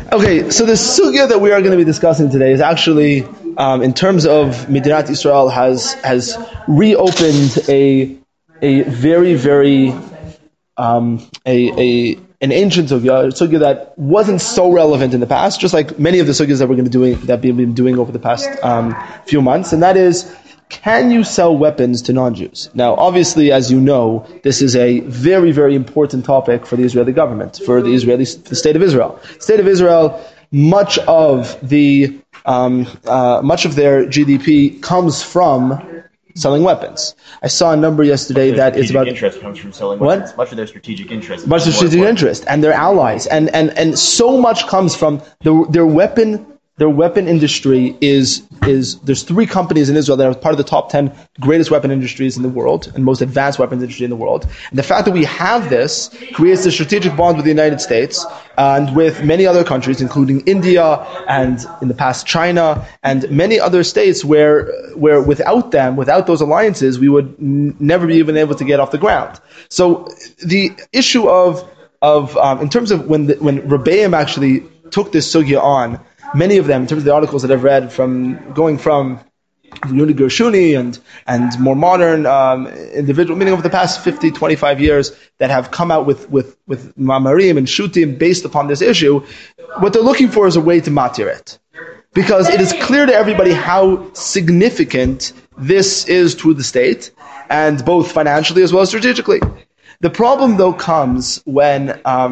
Okay, so the sugya that we are going to be discussing today is actually, in terms of Medinat Israel, has reopened a very very an ancient sugya, a sugya that wasn't so relevant in the past, just like many of the sugyas that we've been doing over the past few months, and that is, can you sell weapons to non-Jews? Now, obviously, as you know, this is a very, very important topic for the Israeli government, for the state of Israel. The state of Israel, much of their GDP comes from selling weapons. I saw a number yesterday that is about interest comes from selling weapons. Much of their strategic interest, and their allies, and so much comes from their weapon. Their weapon industry is there's 3 companies in Israel that are part of the top 10 greatest weapon industries in the world and most advanced weapons industry in the world. And the fact that we have this creates a strategic bond with the United States and with many other countries, including India and in the past China and many other states where without those alliances, we would never be even able to get off the ground. So the issue of in terms of when Rebbeim actually took this sugya on, many of them, in terms of the articles that I've read, going from Yoni Gershuni and more modern individual, meaning over the past 50, 25 years, that have come out with mamarim and shutim based upon this issue, what they're looking for is a way to matir it. Because it is clear to everybody how significant this is to the state, and both financially as well as strategically. The problem, though, comes when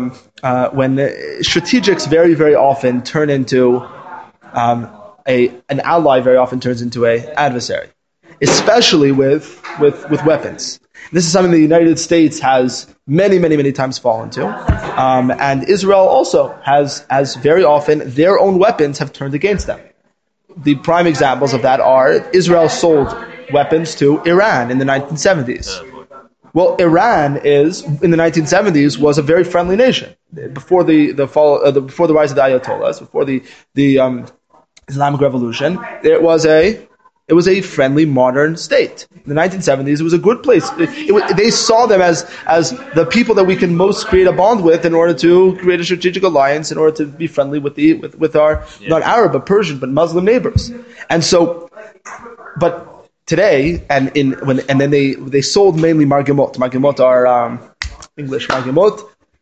strategics very, very often turn into an ally. Very often turns into an adversary, especially with weapons. This is something the United States has many, many, many times fallen to, and Israel also has very often their own weapons have turned against them. The prime examples of that are Israel sold weapons to Iran in the 1970s. Well, Iran in the 1970s was a very friendly nation before before the rise of the Ayatollahs, before the Islamic Revolution. It was a friendly, modern state. In the 1970s, it was a good place. They saw them as the people that we can most create a bond with in order to create a strategic alliance, in order to be friendly with our not Arab but Persian but Muslim neighbors. And so, but today, and then they sold mainly margemot. Margemot are English margemot.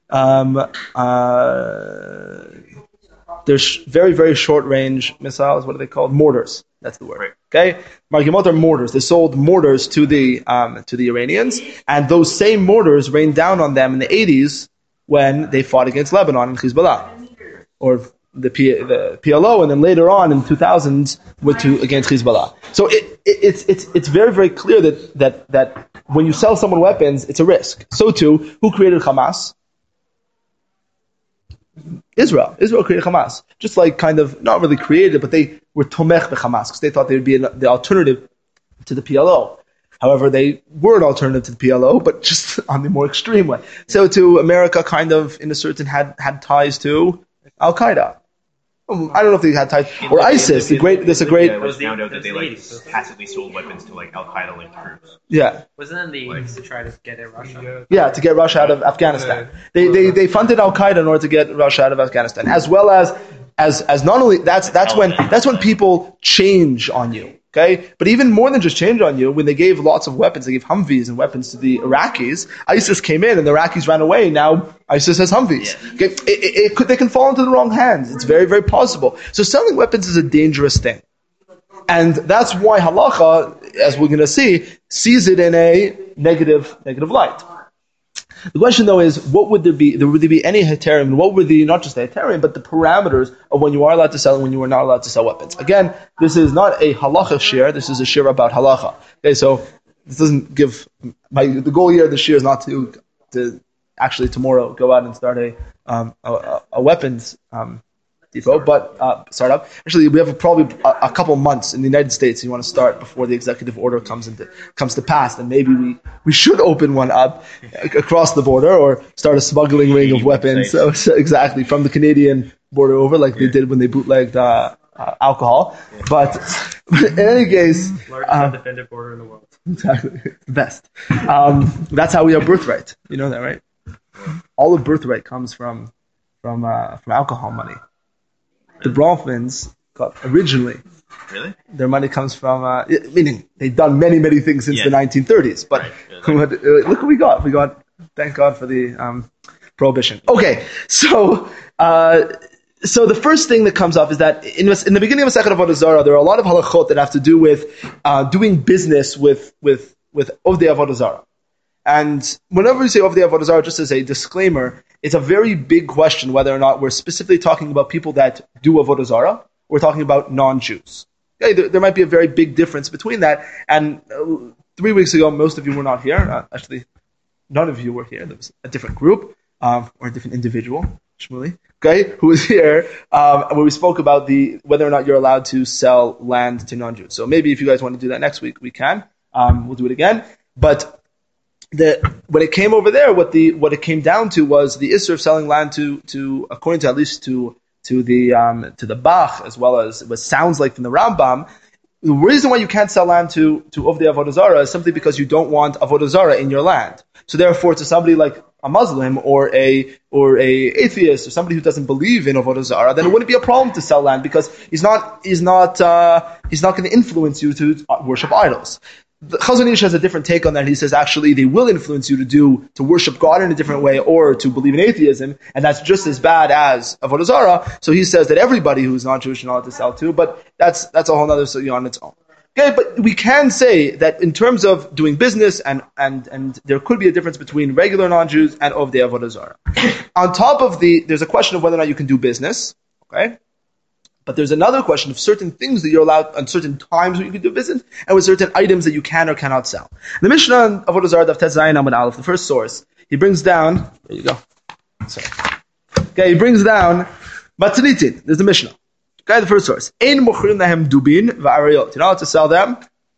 There's very, very short range missiles. What are they called? Mortars. That's the word. Right. Okay, margemot are mortars. They sold mortars to the Iranians, and those same mortars rained down on them in the 80s when they fought against Lebanon and Hezbollah, or the PLO, and then later on in 2000s against Hezbollah. So it's very, very clear that when you sell someone weapons, it's a risk. So too, who created Hamas? Israel. Israel created Hamas. Just like kind of not really created it, but they were tomech b'Hamas because they thought they would be the alternative to the PLO. However, they were an alternative to the PLO, but just on the more extreme way. So too, America kind of in a certain had ties to Al Qaeda. I don't know if they had ties or ISIS. It was found out that they passively sold weapons to Al Qaeda linked groups. Yeah. Wasn't it the to try to get Russia? Yeah, to get Russia out of Afghanistan. They funded Al Qaeda in order to get Russia out of Afghanistan, as well as not only that's when people change on you. Okay, but even more than just change on you, when they gave lots of weapons, they gave Humvees and weapons to the Iraqis. ISIS came in and the Iraqis ran away. Now ISIS has Humvees. Yeah. Okay, they can fall into the wrong hands. It's very, very possible. So selling weapons is a dangerous thing, and that's why halacha, as we're going to see, sees it in a negative light. The question, though, is what would there be? Would there be any heterim? What would not just the heterim, but the parameters of when you are allowed to sell and when you are not allowed to sell weapons? Again, this is not a halacha shir. This is a shir about halacha. Okay, so this doesn't give the goal here of the shir is not to actually tomorrow go out and start a weapons depot, but startup. Actually, we have probably a couple months in the United States. You want to start before the executive order comes to pass, and maybe we should open one up across the border or start a smuggling ring of weapons. So exactly from the Canadian border over, like they did when they bootlegged alcohol. Yeah. But in any case, largest undefended border in the world. Exactly, the best. That's how we have birthright. You know that, right? All of birthright comes from alcohol money. the Bronfmans got originally. Really? Their money comes from, meaning they've done many, many things since the 1930s. But Right. look what we got. We got, thank God for the prohibition. Okay, so the first thing that comes up is that in the beginning of Masechet Avodah Zarah, there are a lot of halachot that have to do with doing business with Ovdei Avodah Zarah. And whenever we say Ovdei Avodah Zarah, just as a disclaimer, it's a very big question whether or not we're specifically talking about people that do Avodah Zarah, or we're talking about non-Jews. Okay, there might be a very big difference between that. And 3 weeks ago, most of you were not here. Actually, none of you were here. There was a different group, or a different individual, Shmuley, okay, who was here, where we spoke about whether or not you're allowed to sell land to non-Jews. So maybe if you guys want to do that next week, we can. We'll do it again. But when it came over there, what it came down to was the issur of selling land to according to at least to the Bach, as well as what sounds like from the Rambam. The reason why you can't sell land to Ovdei Avodah Zarah is simply because you don't want Avodah Zarah in your land. So therefore, to somebody like a Muslim or a atheist or somebody who doesn't believe in Avodah Zarah, then it wouldn't be a problem to sell land because he's not going to influence you to worship idols. The Chazon Ish has a different take on that. He says actually they will influence you to worship God in a different way or to believe in atheism, and that's just as bad as Avodah Zarah. So he says that everybody who's not Jewish is not allowed to sell to, but that's a whole other story on its own. Okay, but we can say that in terms of doing business and there could be a difference between regular non-Jews and Ovdei Avodah Zarah. On top of there's a question of whether or not you can do business. Okay. But there's another question of certain things that you're allowed on certain times when you can do business, and with certain items that you can or cannot sell. The Mishnah on Avodah Zarah Daf Tes Zayin Amud Aleph, the first source, he brings down. There you go. Sorry. Okay, he brings down Matnitin. There's the Mishnah. Okay, the first source. Ein mochrin lahem dubin va'arayot. You're not allowed to sell them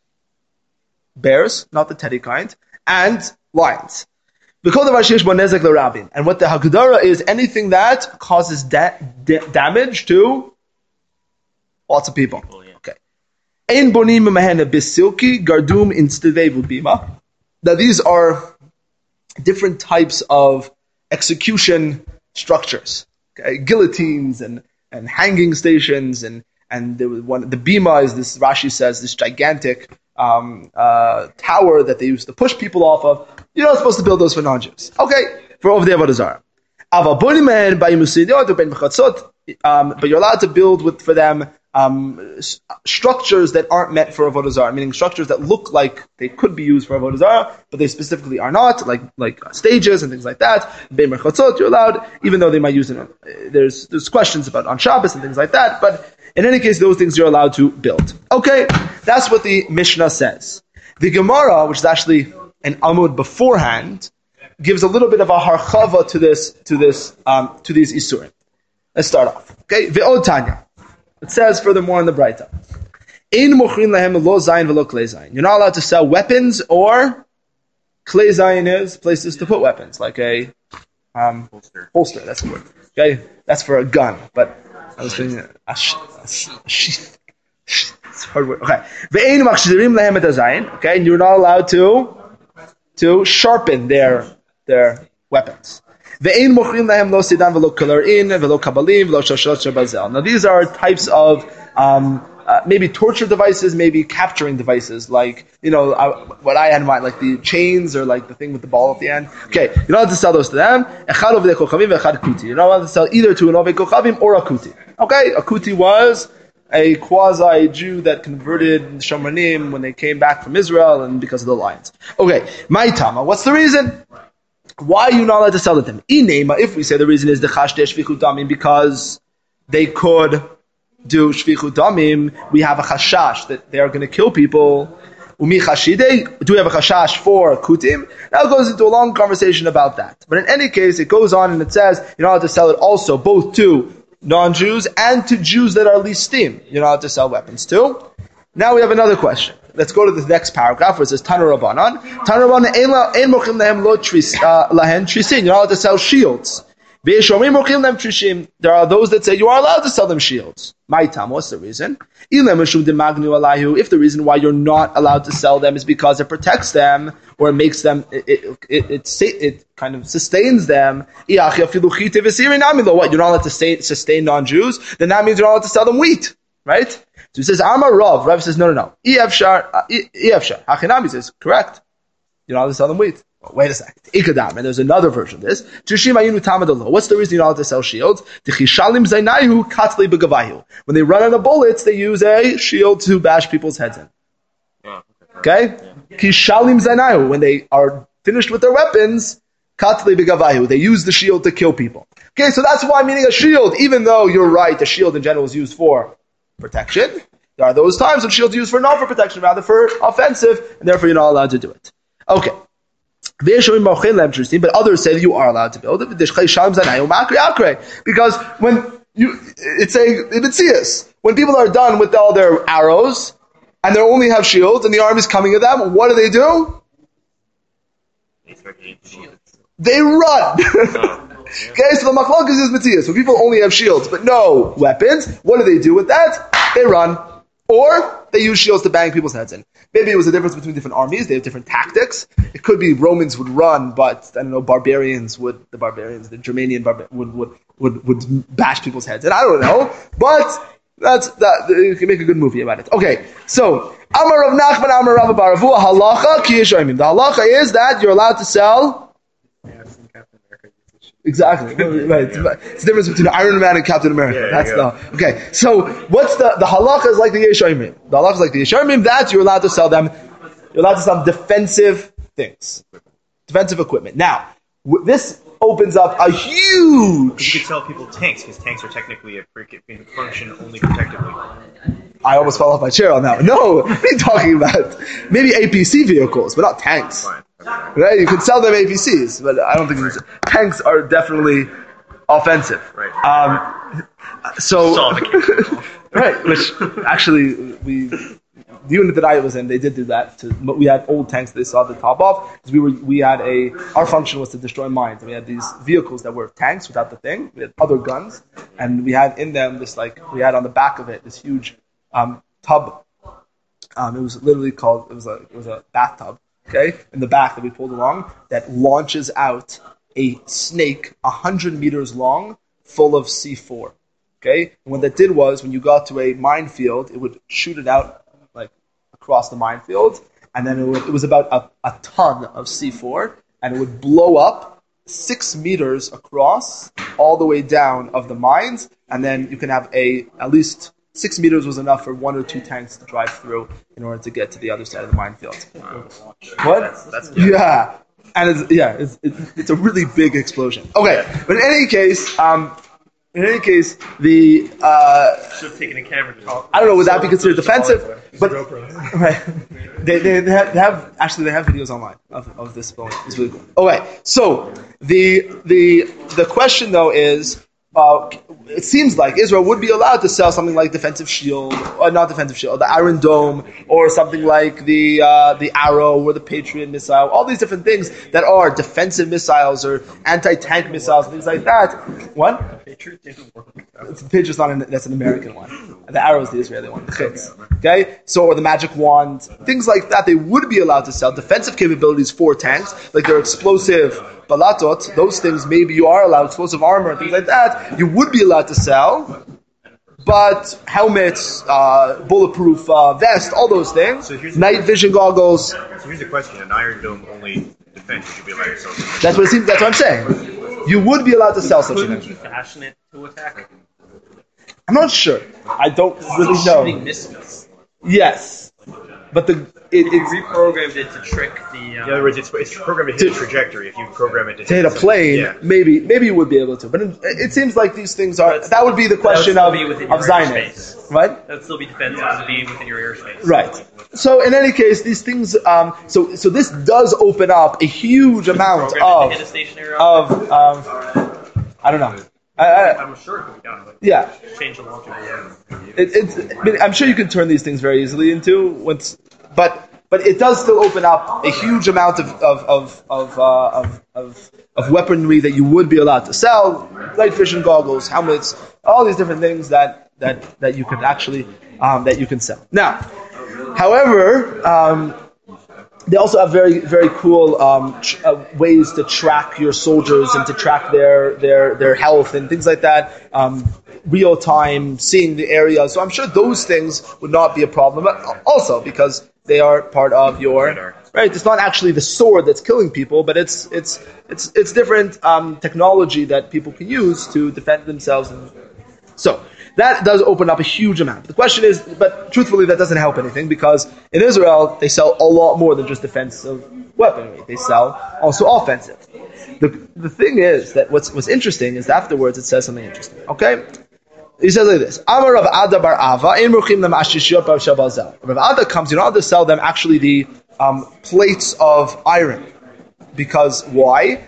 bears, not the teddy kind, and lions. Because of Ashish Bonezek L'Rabin. And what the Hagdara is, anything that causes damage to lots of people. Okay. Ein bonim mahena bisilki gardum instevevu bima. Now these are different types of execution structures. Okay, guillotines and hanging stations and there was the bima is this, Rashi says, this gigantic tower that they used to push people off of. You're not supposed to build those for non-Jews. Okay, for Ovdei Avodah Zarah. But you're allowed to build for them structures that aren't meant for Avodah Zarah, meaning structures that look like they could be used for Avodah Zarah, but they specifically are not, like stages and things like that. Bein Merchatzot, you're allowed, even though they might use it. There's questions about on Shabbos and things like that, but in any case, those things you're allowed to build. Okay, that's what the Mishnah says. The Gemara, which is actually an Amud beforehand, gives a little bit of a harchava to these isurim. Let's start off. Okay, Ve'od Tanya. It says furthermore in the Braita, Ein mochrin lahem lo zayin velo klei zayin. You're not allowed to sell weapons, or klei zayin is places to put weapons, like a holster. That's the word. Okay, that's for a gun. But I was thinking a sheath. It's a hard word. Okay, ve'ein machshirim lahem et zayin. Okay, and you're not allowed to sharpen their weapons. Now these are types of maybe torture devices, maybe capturing devices, like what I had in mind, like the chains or like the thing with the ball at the end. Okay, you're not allowed to sell those to them. You're not allowed to sell either to an Ovei Kochavim or a kuti. Okay, a kuti was a quasi-Jew that converted Shomranim when they came back from Israel and because of the lions. Okay, Maitama, what's the reason? Why are you not allowed to sell it to them? Inema, if we say the reason is the chashdei shvichut damim, because they could do shvichut damim, we have a chashash that they are going to kill people. Umi chashidei, do we have a chashash for kutim? Now it goes into a long conversation about that. But in any case, it goes on and it says you're not allowed to sell it also both to non-Jews and to Jews that are listim. You're not allowed to sell weapons too. Now we have another question. Let's go to the next paragraph where it says Tanu Rabbanan. Tanu Rabbanan ein mochim lahem lo lahen trisin. You're not allowed to sell shields. There are those that say you are allowed to sell them shields. My tam, what's the reason? If the reason why you're not allowed to sell them is because it protects them or it makes them, it kind of sustains them. What? You're not allowed to sustain non-Jews? Then that means you're not allowed to sell them wheat, right? So he says, Amar Rav. Rav says, no. Hachinami says, correct. You're not allowed to sell them wheat. Wait a second. Ikadam, and there's another version of this. What's the reason you're not allowed to sell shields? When they run out of bullets, they use a shield to bash people's heads in. Okay? When they are finished with their weapons, they use the shield to kill people. Okay, so that's why I'm meaning a shield, even though you're right, the shield in general is used for protection. There are those times when shields are used for not for protection, rather for offensive, and therefore you're not allowed to do it. Okay. But others say that you are allowed to build it because when it's saying in Mitzias, when people are done with all their arrows and they only have shields and the army is coming at them, what do? They run. Okay, so the machlokes is Mitzias. When people only have shields but no weapons, what do with that? They run. Or they use shields to bang people's heads in. Maybe it was a difference between different armies. They have different tactics. It could be Romans would run, but I don't know, the Germanian would bash people's heads in. I don't know, but that's that. You can make a good movie about it. Okay, so Amar Rav Nachman, Amar Rav Baravu, halacha ki yeshayim. The halacha is that you're allowed to sell. Exactly. Right. It's the difference between Iron Man and Captain America. That's okay. So what's the halacha is like the Yeshayimim. The halacha is like the Yeshayimim that you're allowed to sell them. You're allowed to sell defensive things, defensive equipment. Now this opens up a huge. You could sell people tanks because tanks are technically function only protectively. I almost fell off my chair on that one. No, what are you talking about? Maybe APC vehicles, but not tanks. Fine. Right? You could sell them APCs, but I don't think tanks are definitely offensive. Right. Right, which actually the unit that I was in, they did do that. But we had old tanks that they saw the top off because our function was to destroy mines. And we had these vehicles that were tanks without the thing. We had other guns, and we had in them we had on the back of it this huge tub. It was literally called. It was a bathtub. Okay, in the back that we pulled along, that launches out a snake 100 meters long, full of C4. Okay, and what that did was, when you got to a minefield, it would shoot it out like across the minefield, and then it was about a ton of C4, and it would blow up 6 meters across all the way down of the mines, and then you can have at least 6 meters was enough for 1 or 2 tanks to drive through in order to get to the other side of the minefield. What? That's good. Yeah, and it's a really big explosion. Okay, but in any case, the Should have taken a camera to talk. I don't know, would that be considered defensive? But right, they have videos online of this film. It's really cool. Okay, so the question though is. It seems like Israel would be allowed to sell something like defensive shield, or not defensive shield, the Iron Dome, or something like the Arrow or the Patriot missile, all these different things that are defensive missiles or anti-tank missiles, things like that. What? The Patriot didn't work. The Patriot's that's an American one. The Arrow is the Israeli one, the Chitz. Okay? So, or the Magic Wand, things like that, they would be allowed to sell defensive capabilities for tanks, like their explosive balatot, those things maybe you are allowed, explosive armor and things like that, you would be allowed to sell, but helmets, bulletproof vest, all those things, night vision goggles. So here's the question: an Iron Dome only defense, you should be allowed to sell. That's what I'm saying. You would be allowed to sell such a Couldn't thing. you fashion it to attack? I'm not sure. I don't really know. Shooting missiles. Yes, but You reprogrammed it to trick the. In other words, it's programmed to hit a trajectory. If you program it to hit a plane, yeah. maybe you would be able to. But it seems like these things are. That would be the question of Zionist, right? That would still be defensive to be within your airspace. Right. So in any case, these things. So this does open up a huge amount Program it to hit a stationary of. I don't know. I'm sure it could be done. But Yeah. change the launch of I'm sure you can turn these things very easily into but but it does still open up a huge amount of weaponry that you would be allowed to sell, light fishing goggles, helmets, all these different things that you can actually that you can sell. Now, however, they also have very, very cool ways to track your soldiers and to track their health and things like that. Real time, seeing the area. So I'm sure those things would not be a problem. Also, because they are part of your right. It's not actually the sword that's killing people, but it's different technology that people can use to defend themselves. And so that does open up a huge amount. The question is, but truthfully, that doesn't help anything because in Israel they sell a lot more than just defensive weaponry. They sell also offensive. The thing is that what's interesting is that afterwards it says something interesting. Okay, he says like this: Amar Rav Ada bar Ava, ein ruchim lam ashishiyot bar shabalzel. Rav Ada comes, you don't have to sell them actually the plates of iron, because why?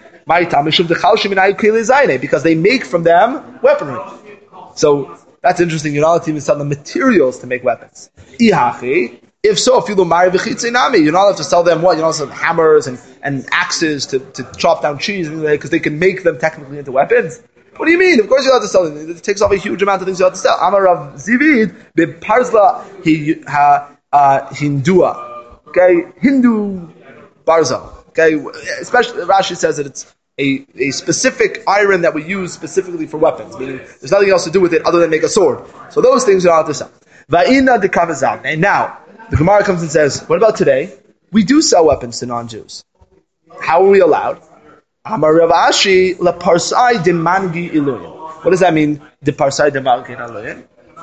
Because they make from them weaponry. So that's interesting. You're not allowed to even sell the materials to make weapons. If so, you're not allowed to sell them what? You're not allowed to sell hammers and axes to chop down trees because they can make them technically into weapons. What do you mean? Of course you're allowed to sell them. It takes off a huge amount of things you're allowed to sell. Amar Rav Zivid beparzla hindua. Okay, Hindu barza. Okay, especially Rashi says that it's a specific iron that we use specifically for weapons, meaning there's nothing else to do with it other than make a sword. So those things are allowed to sell. Va'ina de kavazam. And now the Gemara comes and says, what about today? We do sell weapons to non-Jews. How are we allowed? Amar Rav Ashi leparsai demangi iluyin. What does that mean? Deparsai demangi iluyin.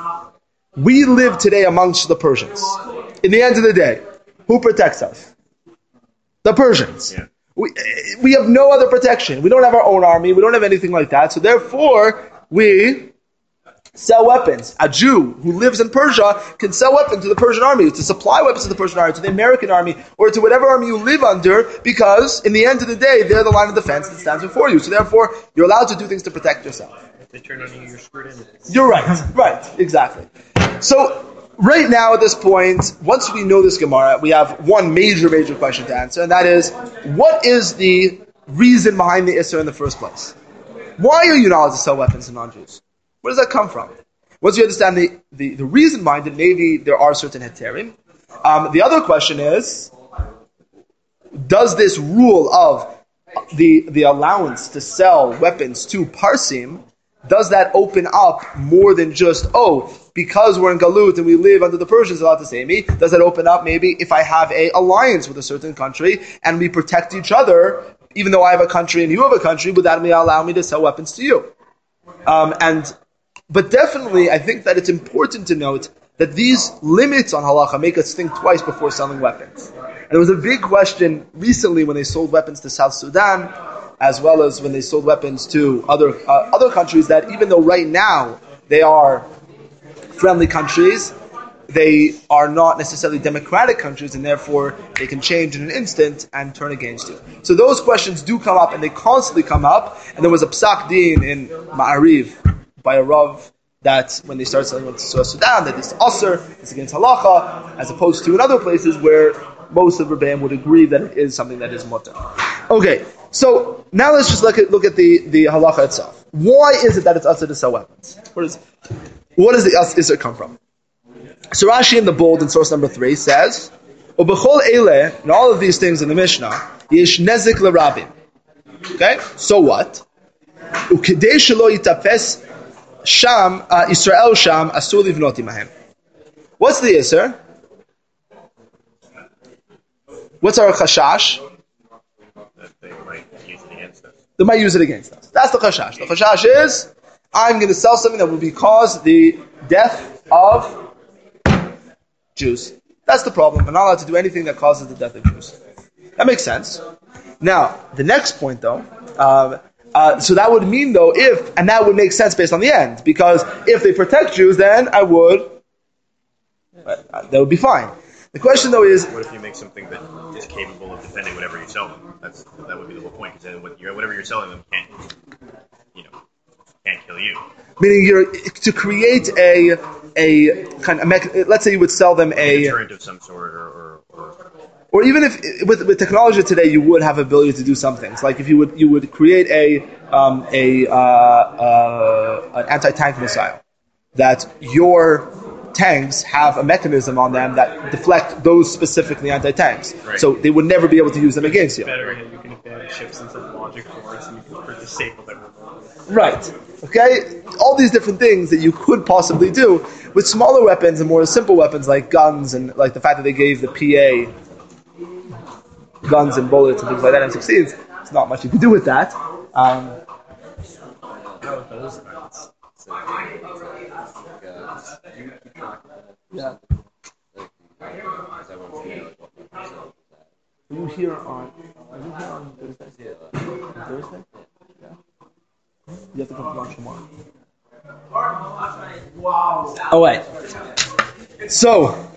We live today amongst the Persians. In the end of the day, who protects us? The Persians. Yeah. We have no other protection. We don't have our own army. We don't have anything like that. So therefore, we sell weapons. A Jew who lives in Persia can sell weapons to the Persian army, to supply weapons to the Persian army, to the American army, or to whatever army you live under, because in the end of the day, they're the line of defense that stands before you. So therefore, you're allowed to do things to protect yourself. If they turn on you, you're screwed in. You're right. Right. Exactly. So, right now at this point, once we know this Gemara, we have one major question to answer, and that is, what is the reason behind the Isser in the first place? Why are you not allowed to sell weapons to non-Jews? Where does that come from? Once you understand the reason behind it, maybe there are certain heterim. The other question is, does this rule of the allowance to sell weapons to Parsim, does that open up more than just, because we're in Galut and we live under the Persians, allowed to say me? Does that open up maybe if I have an alliance with a certain country and we protect each other, even though I have a country and you have a country, would that allow me to sell weapons to you? But definitely, I think that it's important to note that these limits on halacha make us think twice before selling weapons. And there was a big question recently when they sold weapons to South Sudan, as well as when they sold weapons to other countries, that even though right now they are friendly countries, they are not necessarily democratic countries, and therefore they can change in an instant and turn against you. So those questions do come up, and they constantly come up. And there was a psak din in Ma'ariv by a Rav that when they start selling to South Sudan, that it's asr, it's against halacha, as opposed to in other places where most of Rebbeim would agree that it is something that is mutter. Okay, so now let's just look at the halacha itself. Why is it that it's asr to sell weapons? What does the asr come from? So Rashi in the bold in source number 3 says, "Ubechol eile," and all of these things in the Mishnah, yesh nezik l'rabim. Okay, so what? Ukidei shelo yitafes sham Israel sham asur livnot imahem. What's the isser? What's our chashash? That they might use it against us. They might use it against us. That's the chashash. The chashash is, I'm going to sell something that will cause the death of Jews. That's the problem. I'm not allowed to do anything that causes the death of Jews. That makes sense. Now, the next point though, so that would mean though, and that would make sense based on the end, because if they protect Jews, then that would be fine. The question though is, what if you make something that is capable of defending whatever you sell them? That would be the whole point. Because then whatever you're selling them can't kill you. Meaning to create a kind of let's say you would sell them a deterrent of some sort, or or even if with technology today you would have ability to do some things. Like if you would create an anti-tank missile that your tanks have a mechanism on them that deflect those specifically anti-tanks, Right. so they would never be able to use them against you. Better, you can abandon ships into the logic force, and you can disable them remotely. Right. Okay? All these different things that you could possibly do with smaller weapons and more simple weapons like guns and like the fact that they gave the PA guns and bullets and things like that, M16s, there's not much you can do with that. Those guns. Yeah. Are you here on Thursday? On Thursday? Yeah. You have to come to lunch tomorrow. Oh wait. So,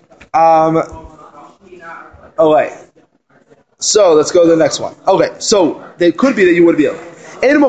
oh wait. So let's go to the next one. Okay, so it could be that you would be able. So the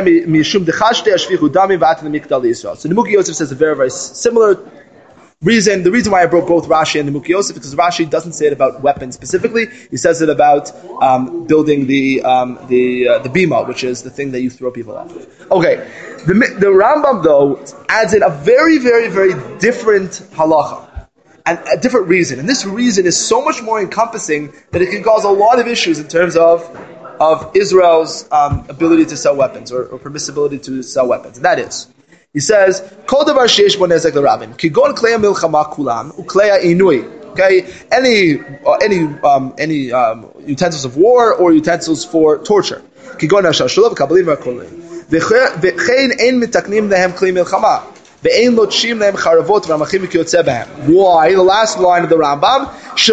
Nimuki Yosef says a very, very similar reason. The reason why I brought both Rashi and Nimuki Yosef because Rashi doesn't say it about weapons specifically. He says it about building the bima, which is the thing that you throw people off. Okay, the Rambam though adds in a very, very, very different halacha. And a different reason. And this reason is so much more encompassing that it can cause a lot of issues in terms of Israel's ability to sell weapons or permissibility to sell weapons. And that is, he says, Kol davar sheish bo nezek l'rabim, kigon klei milchama kulam uklei inui. Okay, any utensils of war or utensils for torture. Kigon hashashulav kabalim v'akolim. V'chein ein mitaknim lehem klei milchama. Why? The last line of the Rambam.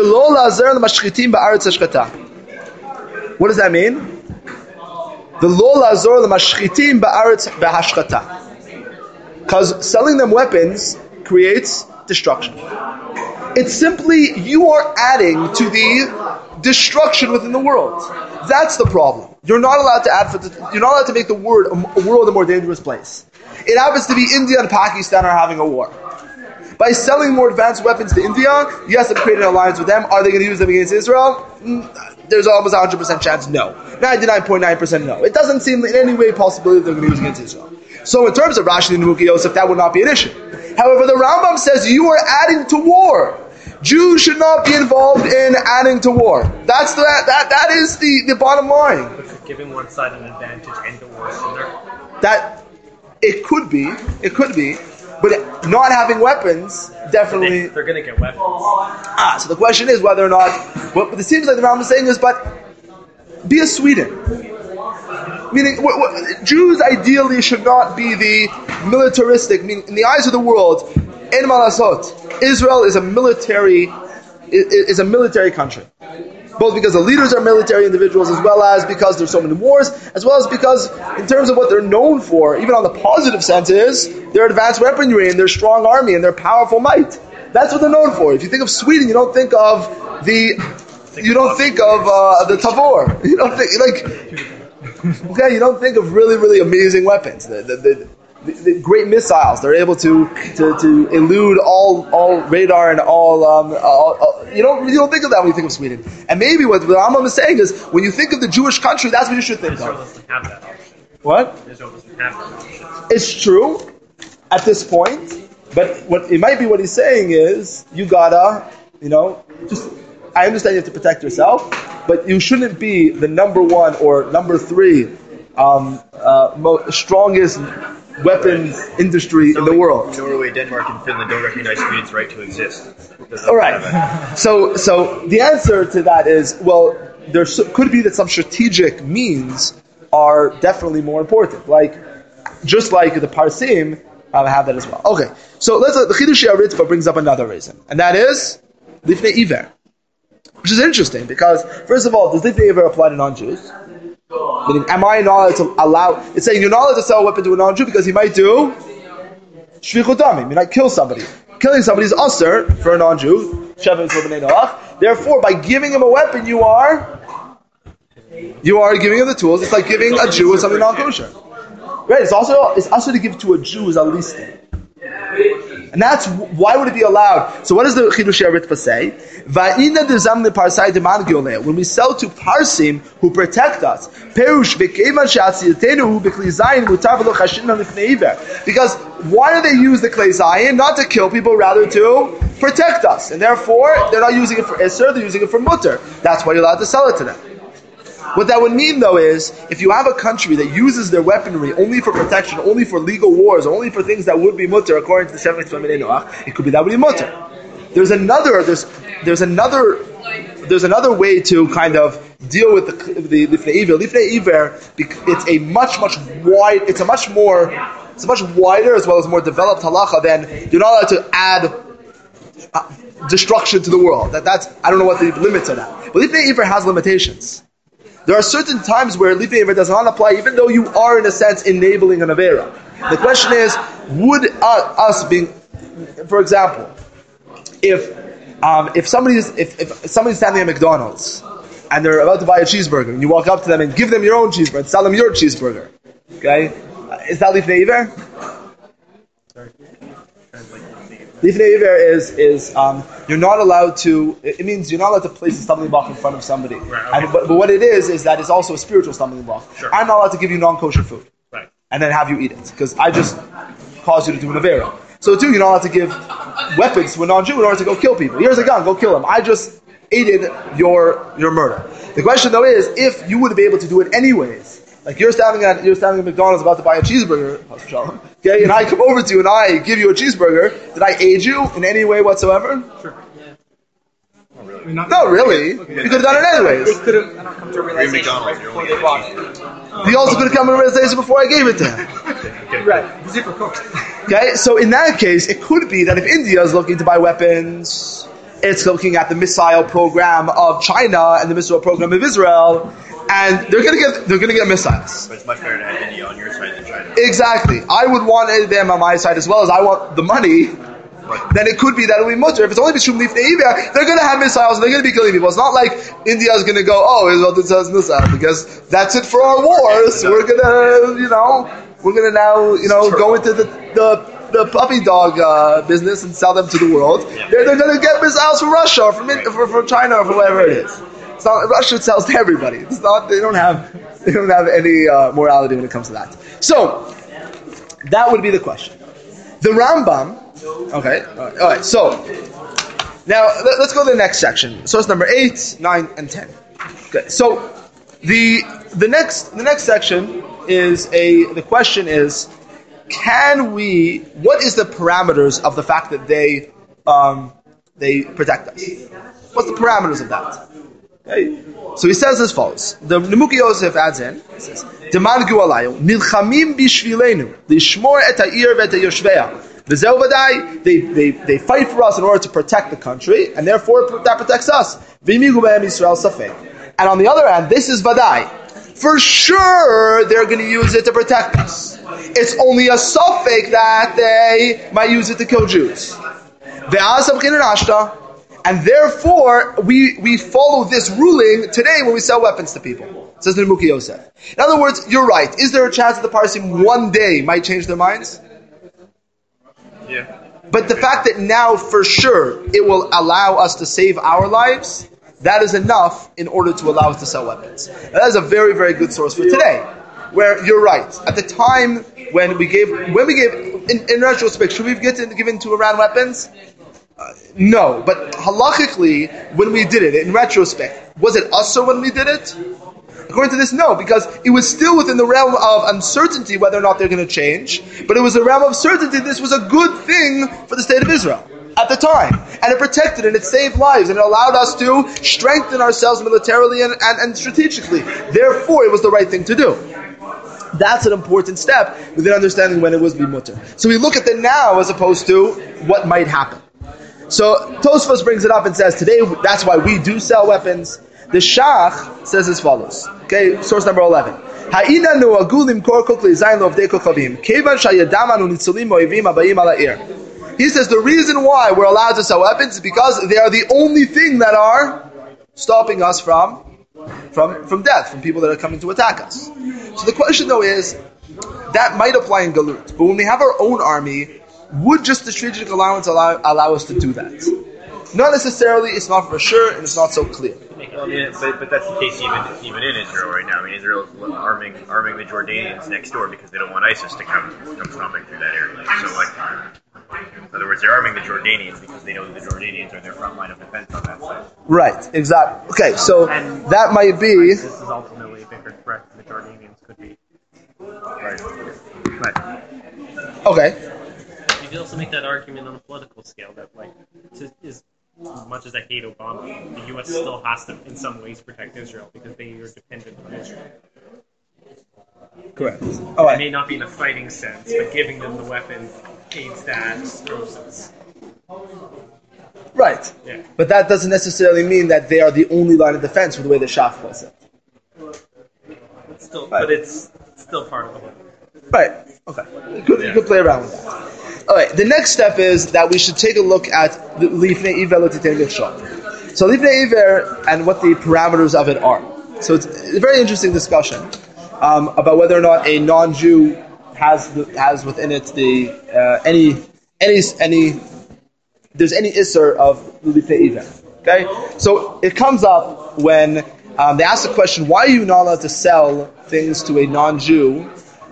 What does that mean? The lo lazor l'mashchitim ba'aretz behashchata. Because selling them weapons creates destruction. It's simply you are adding to the destruction within the world. That's the problem. You're not allowed to you're not allowed to make the world a more dangerous place. It happens to be India and Pakistan are having a war. By selling more advanced weapons to India, yes, I'm creating an alliance with them. Are they going to use them against Israel? There's almost 100% chance no. 99.9% no. It doesn't seem in any way a possibility they're going to use against Israel. So in terms of Rashi and Nimuki Yosef, that would not be an issue. However, the Rambam says you are adding to war. Jews should not be involved in adding to war. That is the bottom line. But giving one side an advantage and the war sooner. That it could be, but not having weapons definitely. They're going to get weapons. So the question is whether or not. What it seems like the Rambam is saying is, but be a Sweden. Meaning, Jews ideally should not be the militaristic. Meaning, in the eyes of the world, en malasot, Israel is a military country. Both because the leaders are military individuals, as well as because there's so many wars, as well as because in terms of what they're known for, even on the positive sense, is their advanced weaponry and their strong army and their powerful might. That's what they're known for. If you think of Sweden, you don't think of the Tavor. You don't think you don't think of really, really amazing weapons. The great missiles. They're able to elude all radar and all you don't think of that when you think of Sweden. And maybe what the Rambam is saying is when you think of the Jewish country, that's what you should think Israel of. doesn't have that option. What? Israel doesn't have that option. It's true at this point, but what he's saying is you gotta, just. I understand you have to protect yourself, but you shouldn't be the number one or number three strongest weapons industry in the world. Norway, Denmark, and Finland don't recognize Sweden's right to exist. All right. So the answer to that is, well, there could be that some strategic means are definitely more important. Just like the Parsim have that as well. Okay. So the Chidushei HaRitzvah brings up another reason, and that is Lifnei Iver. Which is interesting because, first of all, does Lifnei Iver apply to non-Jews? Meaning, am I not allowed to allow? It's saying you're not allowed to sell a weapon to a non-Jew because he might do shvichut damim. He might kill somebody. Killing somebody is usher for a non-Jew. Therefore, by giving him a weapon, you are giving him the tools. It's like giving a Jew something non-kosher. Right? It's also to give to a Jew is a listing. And that's why would it be allowed? So what does the Chidushei Ritva say? Va'ina dezam leparsai deman gioleh. When we sell to Parsim who protect us, perush v'kevan she'atziyatenu b'kli zayin mutar v'lo chashinna lifnei iver. Because why do they use the klei zayin? Not to kill people, rather to protect us. And therefore, they're not using it for Isser, they're using it for Mutter. That's why you're allowed to sell it to them. What that would mean, though, is if you have a country that uses their weaponry only for protection, only for legal wars, only for things that would be mutter according to the Shevach Tzvah Noach, it could be that would be mutter. There's another way to kind of deal with the Lifnei Iver. Lifnei Iver, it's a much wider as well as more developed halacha than you're not allowed to add destruction to the world. That's I don't know what the limits are. That, but Lifnei Iver has limitations. There are certain times where Lifnei Iver does not apply, even though you are, in a sense, enabling an Avera. The question is, would us being, for example, if somebody's standing at McDonald's and they're about to buy a cheeseburger, and you walk up to them and give them your own cheeseburger, and sell them your cheeseburger, okay? Is that Lifnei Iver? Lifnei Iver is you're not allowed to. It means you're not allowed to place a stumbling block in front of somebody. Right, okay. But what it is that it's also a spiritual stumbling block. Sure. I'm not allowed to give you non-kosher food, right, and then have you eat it because I just caused you to do an avera. So too, you're not allowed to give weapons to a non-Jew in order to go kill people. Here's a gun, go kill him. I just aided your murder. The question though is, if you would be able to do it anyways. Like you're standing at McDonald's about to buy a cheeseburger, okay, and I come over to you and I give you a cheeseburger. Did I aid you in any way whatsoever? Sure. Not really. You could have done it anyways. They could have come to a realization right before they bought it. He also could have come to a realization before I gave it to him. Right. Zipper cooked. Okay, so in that case, it could be that if India is looking to buy weapons, it's looking at the missile program of China and the missile program of Israel. And they're gonna get missiles. But it's much better to have India on your side than China. Exactly. I would want them on my side as well as I want the money. Then it could be that it'll be mutter. If it's only B'Shum Lifnei Iver, they're gonna have missiles and they're gonna be killing people. It's not like India is gonna go, oh, Israel says missile because that's it for our wars. We're gonna now go into the puppy dog business and sell them to the world. Yeah. They're gonna get missiles from Russia or from China or from wherever it is. It's not, Russia sells to everybody. It's not. They don't have any morality when it comes to that. So that would be the question. The Rambam. Okay. All right. So now let's go to the next section. Source number 8, 9, and 10. Okay. So the next section is the question is, what is the parameters of the fact that they protect us? What's the parameters of that? Okay. So he says as follows. The Nemuki Yosef adds in, he says, Demangu alayu, nilchamim bishvilenu, lishmor et ha'ir v'et ha'yoshveya. V'zeu v'dai, they fight for us in order to protect the country, and therefore that protects us. V'imigu b'hem Yisrael safek. And on the other hand, this is vadai. For sure, they're going to use it to protect us. It's only a safek that they might use it to kill Jews. Ve'asam chin and ashta. And therefore, we follow this ruling today when we sell weapons to people. Says the Nemuki Yosef. In other words, you're right. Is there a chance that the Parsim one day might change their minds? Yeah. But the fact that now, for sure, it will allow us to save our lives, that is enough in order to allow us to sell weapons. And that is a very, very good source for today. Where you're right. At the time when we gave, in retrospect, should we have given to Iran weapons? No, but halachically, when we did it, in retrospect, was it usur when we did it? According to this, no, because it was still within the realm of uncertainty whether or not they're going to change, but it was a realm of certainty this was a good thing for the state of Israel at the time. And it protected and it saved lives and it allowed us to strengthen ourselves militarily and strategically. Therefore, it was the right thing to do. That's an important step within understanding when it was bimutter. So we look at the now as opposed to what might happen. So Tosfos brings it up and says today that's why we do sell weapons. The Shach says as follows. Okay, source number 11. He says the reason why we're allowed to sell weapons is because they are the only thing that are stopping us from death, from people that are coming to attack us. So the question though is, that might apply in Galut, but when we have our own army, would just the strategic allowance allow us to do that? Not necessarily. It's not for sure, and it's not so clear. Well, yeah, but that's the case even in Israel right now. I mean, Israel's arming the Jordanians next door because they don't want ISIS to come stomping through that area. So, like, in other words, they're arming the Jordanians because they know that the Jordanians are their front line of defense on that side. Right. Exactly. Okay. So And that might be. This is ultimately a bigger threat than the Jordanians could be. Right. But Okay. You can also make that argument on a political scale that, like, as much as I hate Obama, the U.S. still has to, in some ways, protect Israel because they are dependent on Israel. Correct. All It right. may not be in a fighting sense, but giving them the weapon aids that process. Right. Yeah. But that doesn't necessarily mean that they are the only line of defense for the way the Shaf was it. It's still, Right. but it's still part of the whole. Right. Okay. You could play around with that. All right. The next step is that we should take a look at the Lifnei Iver L'Titein Michshol. So Lifnei Iver and what the parameters of it are. So it's a very interesting discussion about whether or not a non-Jew has within it the there's any isser of Lifnei Iver. Okay. So it comes up when they ask the question, why are you not allowed to sell things to a non-Jew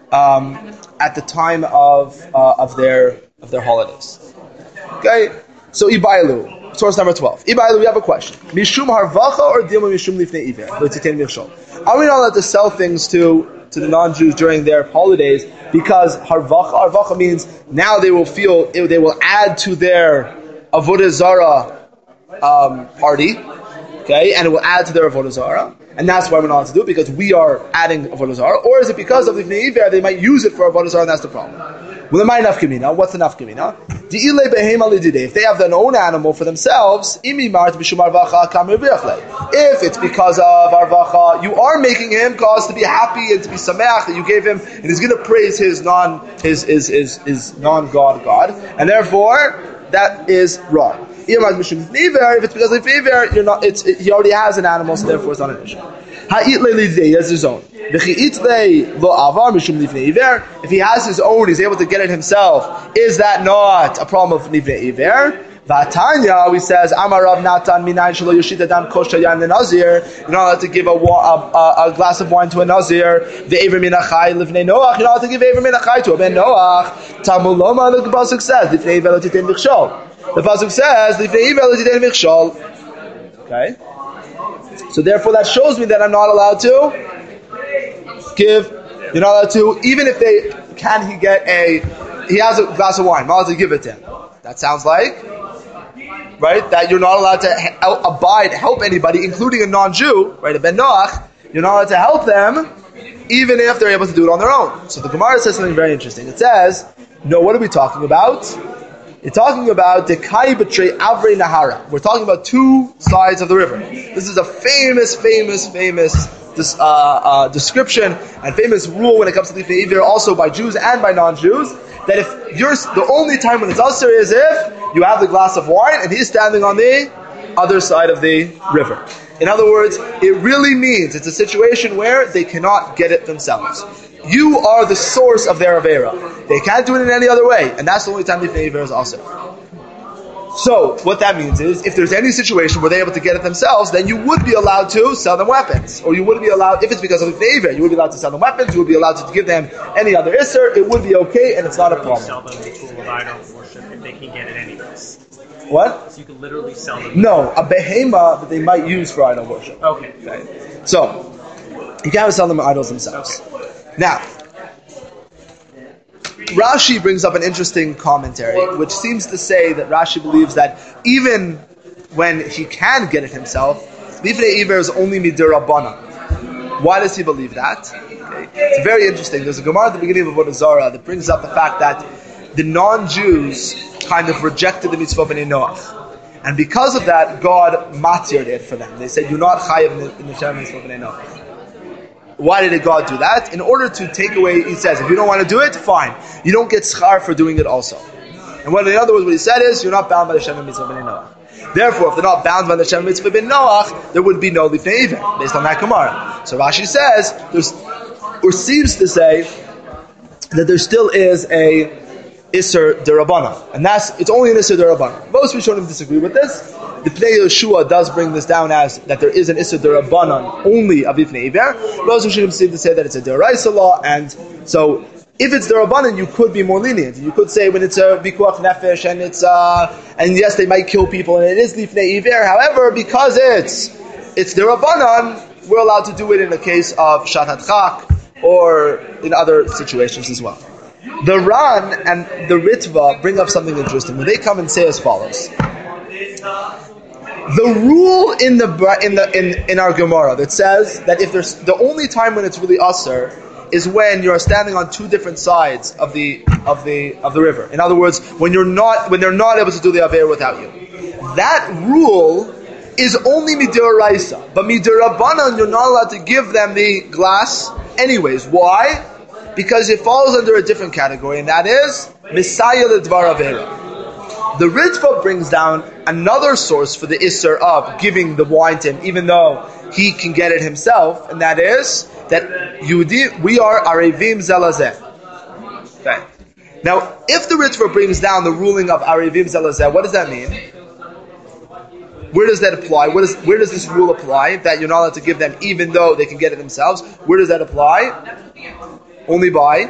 at the time of their holidays? Okay, so Ibailu, source number 12. Ibailu, we have a question. Mishum harvacha or dilma mishum lifnei iver? Are we not allowed to sell things to the non-Jews during their holidays because harvacha means now they will add to their avodah zarah party, okay, and it will add to their avodah zarah. And that's why we're not allowed to do it, because we are adding avodah zarah. Or is it because of the Lifnei Iver, they might use it for avodah zarah, and that's the problem? Well, what's the nafkamina? If they have their own animal for themselves, if it's because of arvacha, you are making him cause to be happy and to be sameach that you gave him, and he's going to praise his non-God God, and therefore that is wrong. If it's because of Iver, he already has an animal, so therefore it's not an issue. He has his own. If he has his own, he's able to get it himself. Is that not a problem of Nivnei Iver? Vatanya, we says, Amar Rav Natan minayin shelo yoshit adam kosher yain lenazir. You're not allowed to give a glass of wine to a nazir. The Iver min achai livnei Noach. You're not allowed to give Iver min achai to a ben Noach. Talmud Loma, the pasuk says, Lifnei Iver lo titein michshol. The pasuk says, Lifnei Iver lo titein michshol. Okay. So therefore, that shows me that I'm not allowed to give. You're not allowed to, even if he has a glass of wine, I'm not allowed to give it to him. That sounds like, right, that you're not allowed to help anybody, including a non-Jew, right, a ben Noach. You're not allowed to help them, even if they're able to do it on their own. So the Gemara says something very interesting. It says, no, what are we talking about? You're talking about Dekai B'trei Avrei Nahara. We're talking about two sides of the river. This is a famous description and famous rule when it comes to Lifnei Iver, also by Jews and by non-Jews, that if the only time when it's usher is if you have the glass of wine and he's standing on the other side of the river. In other words, it really means it's a situation where they cannot get it themselves. You are the source of their avera. They can't do it in any other way, and that's the only time Lifnei Iver is also. So, what that means is, if there's any situation where they're able to get it themselves, then you would be allowed to sell them weapons. Or you would be allowed, if it's because of Lifnei Iver, you would be allowed to sell them weapons, you would be allowed to give them any other isser, it would be okay, and it's not a problem. Sell them the tool of idol worship if they can get it anyways. What? So you could literally sell them. No, a behema that they might use for idol worship. Okay. So, you can't sell them idols themselves. Okay. Now, Rashi brings up an interesting commentary, which seems to say that Rashi believes that even when he can get it himself, Lifnei Iver is only midirabanan. Why does he believe that? Okay. It's very interesting. There's a Gemara at the beginning of Avodah Zarah that brings up the fact that the non-Jews kind of rejected the mitzvah of Bnei Noach. And because of that, God matired it for them. They said, you're not chayav in the Shem mitzvah of Bnei Noach. Why did God do that? In order to take away, he says, if you don't want to do it, fine. You don't get schar for doing it also. And in other words, what he said is, you're not bound by the Shem mitzvah of Bnei Noach. Therefore, if they're not bound by the Shem mitzvah of Bnei Noach, there would be no Lifnei Iver, based on that Gemara. So Rashi says, or seems to say, that there still is a Isser Derabanan. And it's only an Isser Derabanan. Most Rishonim disagree with this. The Pnei Yeshua does bring this down as that there is an Isser Derabanan only of Ifnei Iver. Most Rishonim seem to say that it's a Deraisa law, and so if it's Derabanan, you could be more lenient. You could say when it's a Vikuach Nefesh and it's and yes, they might kill people and it is Ifnei Iver. However, because it's Derabanan, we're allowed to do it in the case of Shatat Chak or in other situations as well. The Ran and the Ritva bring up something interesting. When they come and say as follows: the rule in our Gemara that says that if there's the only time when it's really Asr is when you're standing on two different sides of the river. In other words, when they're not able to do the Aver without you. That rule is only Midiraisa, but Midirabanan you're not allowed to give them the glass anyways. Why? Because it falls under a different category, and that is Messiah Ledvar Avera. The Ritva brings down another source for the Isser of giving the wine to him, even though he can get it himself, and that is that we are Arevim Zelazeh. Okay. Now, if the Ritva brings down the ruling of Arevim Zelazeh, what does that mean? Where does that apply? Where does this rule apply? That you're not allowed to give them even though they can get it themselves. Where does that apply? Only by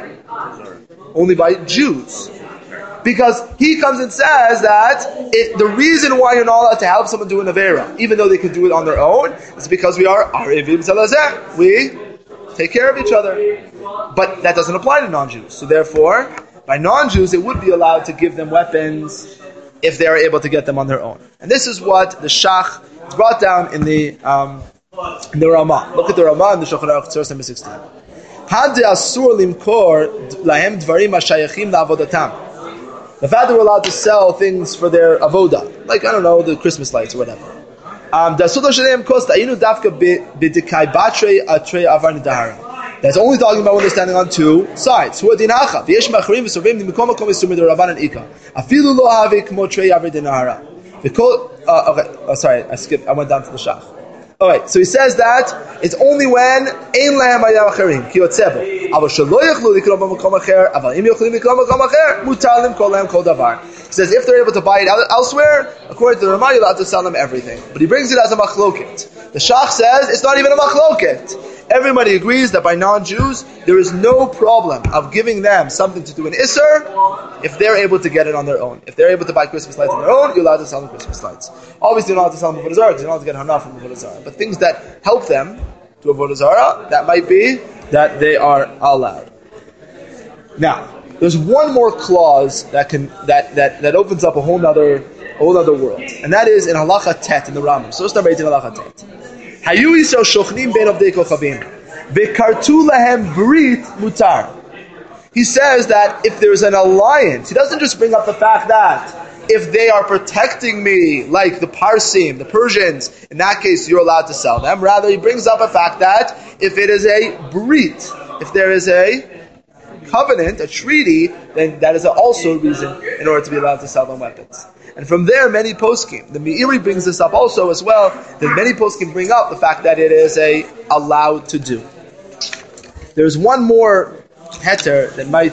Jews. Because he comes and says that the reason why you're not allowed to help someone do an Avera, even though they can do it on their own, is because we are Arevim Zelazeh. We take care of each other. But that doesn't apply to non-Jews. So therefore, by non-Jews, it would be allowed to give them weapons if they are able to get them on their own. And this is what the Shach brought down in the Ramah. Look at the Ramah in the Shulchan Aruch source number 16. The fact that we're allowed to sell things for their avoda, like, I don't know, the Christmas lights or whatever. That's only talking about when they're standing on two sides. Sorry, I skipped. I went down to the Shach. Alright, so he says that it's only when ein lahem hayam acherim ki yotzebo aval shelo yachlu likro b'makom acher aval im yochlim likro b'makom acher mutar lim kol lahem kol davar. He says if they're able to buy it elsewhere, according to the Ramah, you're allowed to sell them everything. But he brings it as a machloket. The Shach says it's not even a machloket. Everybody agrees that by non-Jews, there is no problem of giving them something to do an Isser if they're able to get it on their own. If they're able to buy Christmas lights on their own, you're allowed to sell them Christmas lights. Obviously, you're not allowed to sell them Avodah Zarah because you're not allowed to get Hana from Avodah Zarah. But things that help them to Avodah Zarah, that might be that they are allowed. Now, there's one more clause that opens up a whole other world, and that is in Halacha Tet in the Rambam. So let's start by in Halacha Tet. Hayu Yisrael shochnim ben avdei kochavim v'kartu lahem brit mutar. He says that if there's an alliance, he doesn't just bring up the fact that if they are protecting me, like the Parsim, the Persians, in that case you're allowed to sell them. Rather, he brings up a fact that if it is a brit, if there is a covenant, a treaty, then that is also a reason in order to be allowed to sell them weapons. And from there, many poskim, the Meiri brings this up also as well, that many poskim bring up the fact that it is allowed to do. There's one more heter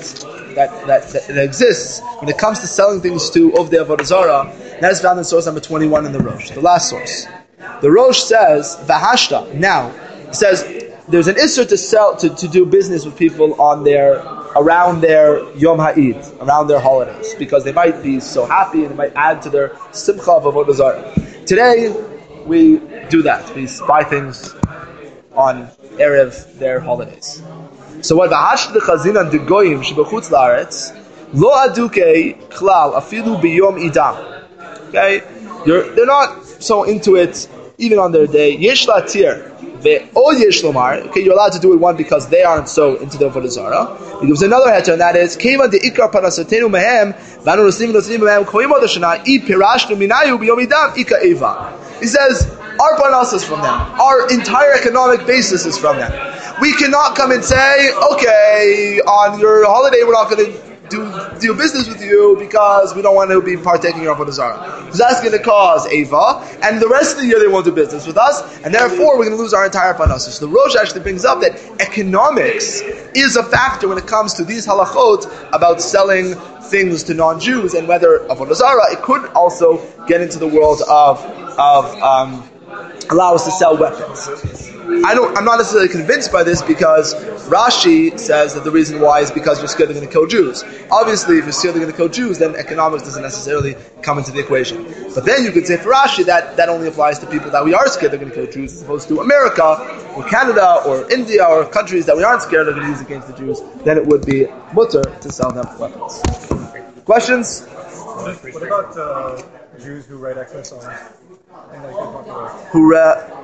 that exists when it comes to selling things to Ovdei Avodah Zarah. That is found in source number 21 in the Rosh, the last source. The Rosh says, Vahashta, now, it says, there's an Isser to sell, to do business with people around their Yom Ha'id, around their holidays, because they might be so happy and it might add to their simcha of Avodah Zarah. Today, we do that. We buy things on Erev their holidays. So what V'hashta Chazinan de Goyim shebechutz la'aretz lo aduke klal afilu biyom idam. Okay, they're not so into it even on their day. Yesh latir. Okay, you're allowed to do it one because they aren't so into the Avodah Zarah. There's another heter, and that is Keivan de ikar parasatenu mehem v'anu nosim mehem koyim od hashana I pirashnu minayu b'yom idam ika eva. He says our parnas is from them. Our entire economic basis is from them. We cannot come and say, okay, on your holiday we're not going to do business with you because we don't want to be partaking of Avodah Zarah. Because that's going to cause Eva, and the rest of the year they won't do business with us, and therefore we're going to lose our entire parnassus. So the Rosh actually brings up that economics is a factor when it comes to these halachot about selling things to non-Jews, and whether avodah zarah, it could also get into the world of allow us to sell weapons. I'm not necessarily convinced by this because Rashi says that the reason why is because you're scared they're going to kill Jews. Obviously, if you're scared they're going to kill Jews, then economics doesn't necessarily come into the equation. But then you could say for Rashi that only applies to people that we are scared they're going to kill Jews, as opposed to America or Canada or India or countries that we aren't scared they're going to use against the Jews. Then it would be mutter to sell them weapons. Questions? What about Jews who write Xmas songs? And like, Who